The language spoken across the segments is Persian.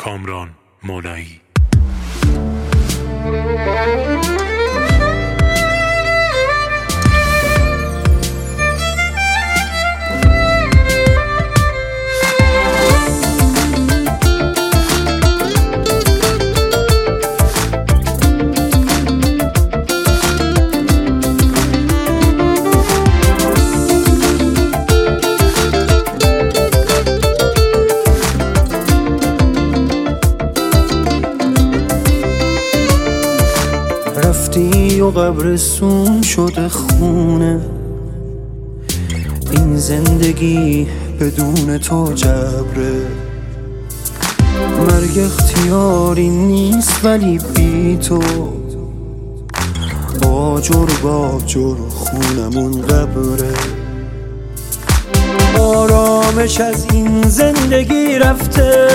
کامران مولایی. رفتی و قبرستون شده خونه، این زندگی بدون تو جبره. مرگ اختیاری نیست ولی بی تو آجر خونمون قبره. آرامش از این زندگی رفته،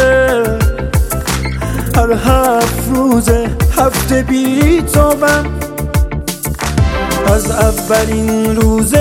هر 7 روز هفته بی تابم. از اولین روز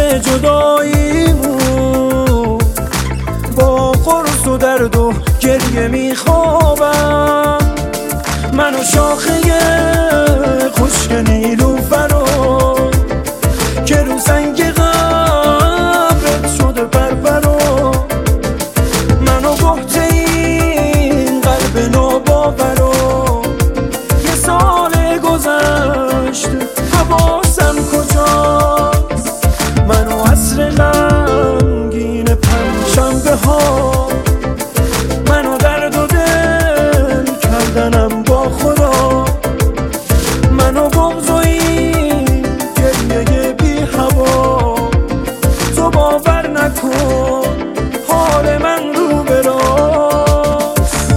جداییمون با قرص و درد و گریه میخوابم. من و شاخه خشک نیلوفرو که رو سنگ قبرت شده پرپرو. من و بحت این قلب ناباورو یه سال گذشته حواسم کجاست؟ من و عصر غمگین پنجشنبه ها، من و درد و دل کردنم با خدا، من و بغض و این گریه بی هوا. تو باور نکن حال من رو به راست.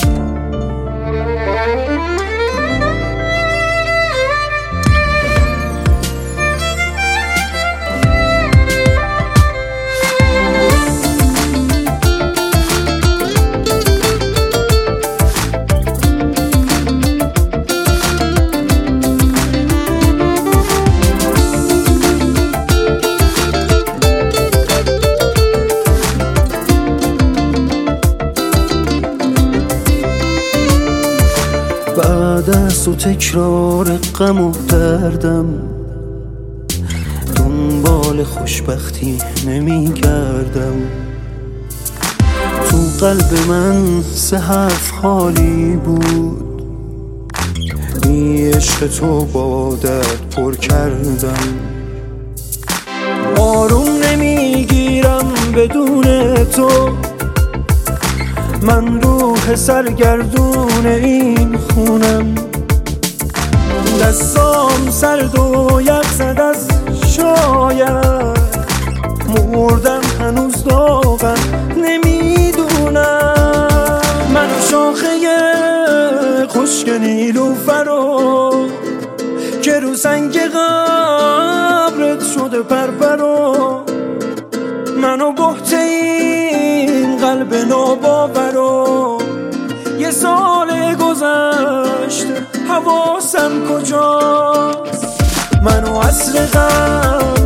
بعد از تو تکرار غم و دردم دنبال خوشبختی نمیگردم. تو قلب من 3 حرف خالی بود، بی عشق تو با درد پر کردم. آروم نمیگیرم بدون تو، من روح سرگردون این خونم. دستام سرد و یخزد از شاید، مردم هنوز داغم نمیدونم. من و شاخه خشک نیلوفرو که رو سنگ قبرت شده پرپرو. من و بحت این قلب ناباورو یه سال گذشته حواسم کجاست؟ من و عصر غم